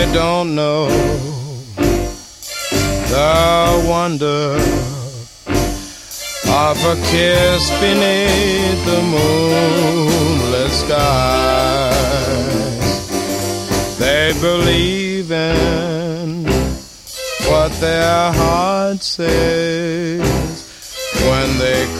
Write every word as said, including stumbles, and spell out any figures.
don't know the wonder of a kiss beneath the moonless skies. They believe in what their heart says when they